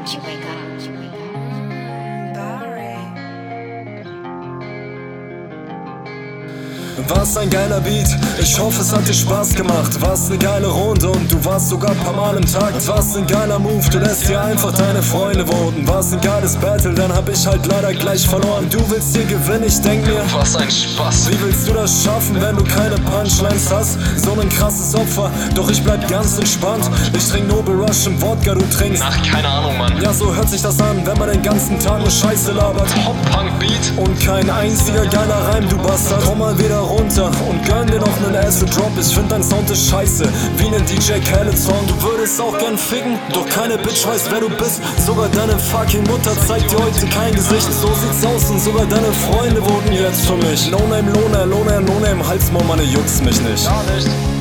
Don't you wake up. Was ein geiler Beat, ich hoffe es hat dir Spaß gemacht. Was ne geile Runde und du warst sogar paar Mal im Takt. Was ein geiler Move, du lässt dir einfach deine Freunde voten. Was ein geiles Battle, dann hab ich halt leider gleich verloren. Du willst hier gewinnen, ich denk mir, was ein Spaß. Wie willst du das schaffen, wenn du keine Punchlines hast? So ein krasses Opfer, doch ich bleib ganz entspannt. Ich trink Noble Russian Wodka, du trinkst. Ach, keine Ahnung, Mann. Ja, so hört sich das an, wenn man den ganzen Tag nur Scheiße labert. Pop-Punk-Beat und kein einziger geiler Reim, du Bastard. Komm mal wieder runter und gönn dir noch nen Acid-Drop. Ich find dein Sound ist scheiße, wie nen DJ Khaled-Song. Du würdest auch gern ficken, doch keine Bitch weiß, wer du bist. Sogar deine fucking Mutter zeigt dir heute kein Gesicht. So sieht's aus und sogar deine Freunde wurden jetzt für mich. No Name, Loner, Loner, No Name, Halsmaul, Mann, juckt's mich nicht. Gar nicht.